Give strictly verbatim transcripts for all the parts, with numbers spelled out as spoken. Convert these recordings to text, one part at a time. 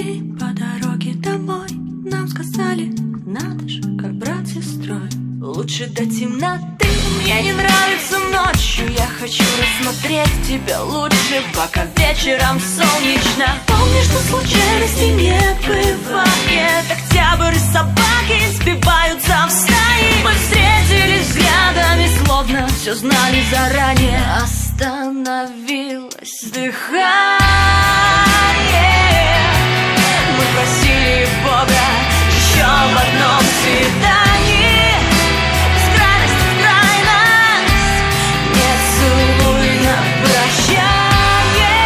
цветы по дороге домой. Нам сказали, надо же, как брат с сестрой. Лучше до темноты, мне не нравится ночью. Я хочу рассмотреть тебя лучше, пока вечером солнечно. Помнишь, что случайностей не бывает. Октябрь и собаки сбиваются в стаи. Мы встретились взглядами, словно все знали заранее. Остановилось дыхание. Мы просили Бога еще в одном свидании. Из крайности в крайность, не целуй на прощание.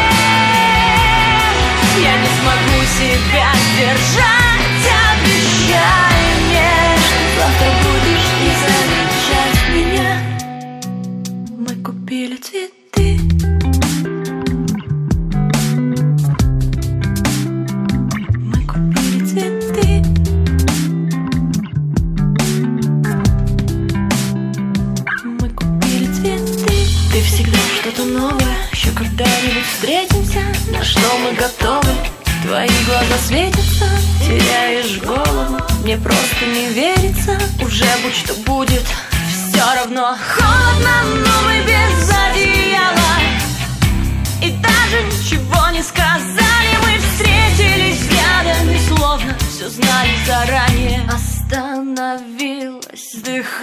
Я не смогу себя сдержать, обещай мне, что завтра будешь не замечать меня. Мы купили цветы. Что-то новое, еще когда-нибудь встретимся. На что мы готовы? Твои глаза светятся, теряешь голову. Мне просто не верится. Уже будь что будет, все равно. Холодно, но мы без одеяла. И даже ничего не сказали. Мы встретились взглядами, словно все знали заранее. Остановилось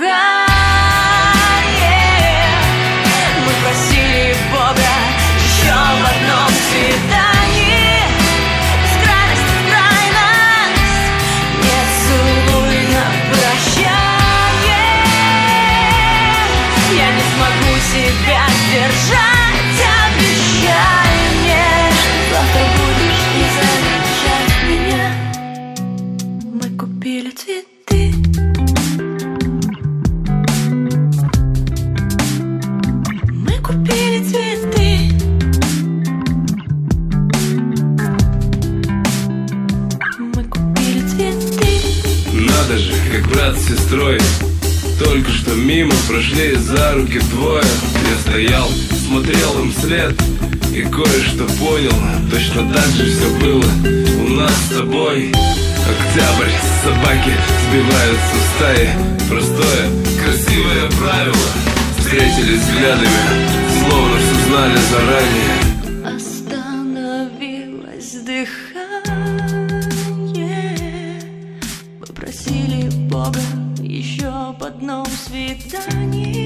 дыхание. Мы просили Бога еще в одном свидании. Из крайности в крайность, не целуй на прощание. Я не смогу себя сдержать, обещай мне, что завтра будешь не замечать меня. Мы купили цветы. Купили цветы. Мы купили цветы. Надо же, как брат с сестрой. Только что мимо прошли за руки двое. Я стоял, смотрел им вслед и кое-что понял. Точно так же все было у нас с тобой. Октябрь, собаки сбиваются в стаи. Простое, красивое правило. Встретились взглядами, словно все знали заранее. Остановилось дыхание. Мы просили Бога еще об одном свидании.